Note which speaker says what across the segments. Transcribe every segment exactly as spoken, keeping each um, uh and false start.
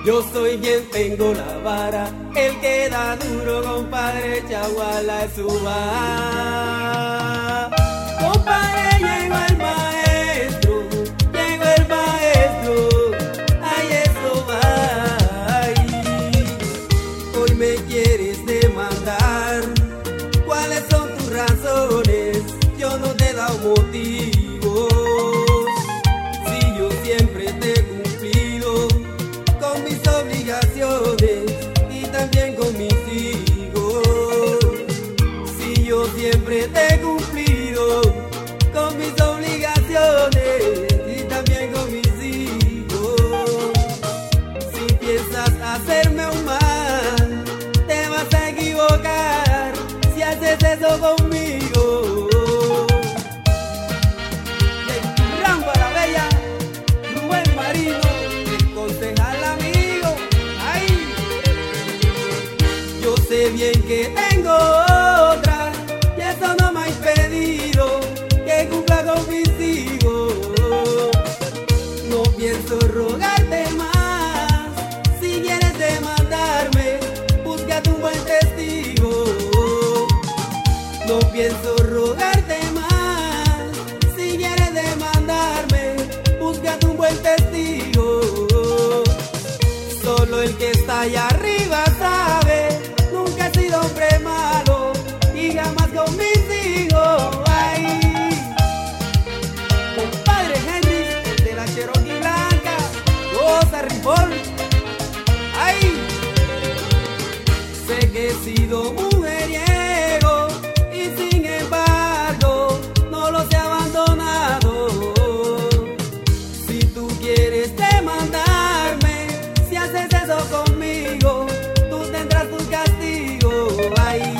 Speaker 1: Yo soy quien tengo la vara, el que da duro, compadre, Chaguala es su va. Compadre, llegó el maestro, llegó el maestro, ay, eso va. Ay. Hoy me quieres demandar, ¿cuáles son tus razones? Yo no te he dado motivos, si yo siempre te he cumplido con mis obligaciones y también con mis hijos. Si yo siempre te he cumplido con mis obligaciones y también con mis hijos. Si piensas hacerme un mal, te vas a equivocar si haces eso conmigo. Ramba la Bella, Rubén Marino, el concejal amigo. Ay, yo sé bien que tengo otra y eso no me ha impedido que cumpla con mis hijos. No pienso rogarte más, si quieres demandarme, búscate un buen testigo. No pienso rogarte más, si quieres demandarme, búscate un buen testigo. Solo el que está allá arriba sabe, nunca he sido hombre malo y jamás con mis hijos. Ay, compadre Henry, el de la Cherokee Blanca, Rosa Ripoll. Ay, sé que he sido mujeriego y sin embargo no los he abandonado. Si tú quieres demandarme, si haces eso conmigo, tú tendrás tu castigo. Ay,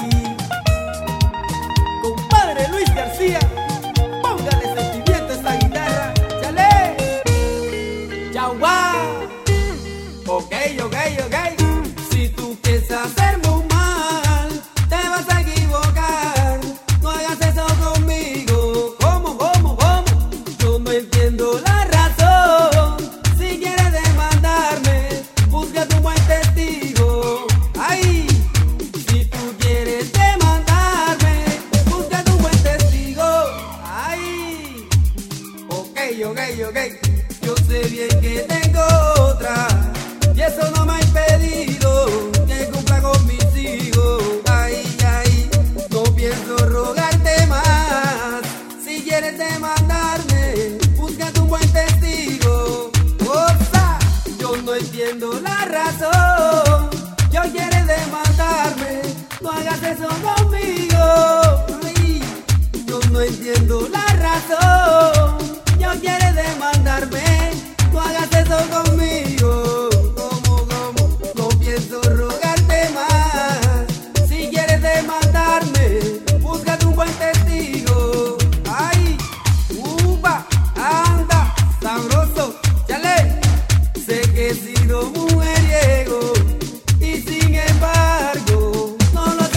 Speaker 1: compadre Luis García, póngale sentimiento a esta guitarra. ¡Chale! ¡Chauá! Ok, ok, ok. Si tú piensas hacerme un mal, te vas a equivocar. No hagas eso conmigo. ¿Cómo, cómo, cómo? Yo no entiendo la razón. Si quieres demandarme, búscate un buen testigo. Ay, si tú quieres demandarme, búscate un buen testigo. Ay, ok, ok, ok. Yo sé bien que tengo otra y eso no me ha impedido que cumpla con mis hijos. Ay, ay, no pienso rogarte más, si quieres demandarme, búscate un buen testigo. Osa, yo no entiendo la razón, yo quieres demandarme, no hagas eso conmigo. Ay, yo no entiendo la razón, yo quieres demandarme, no hagas eso conmigo. ¿Cómo, cómo? No pienso rogarte más, si quieres demandarme, búscate un buen testigo. Ay, uva, anda, sabroso, chale. Sé que he sido mujeriego y sin embargo no los he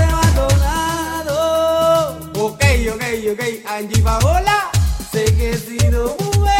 Speaker 1: abandonado. Ok, ok, ok, Angie Paola, sé que he sido mujeriego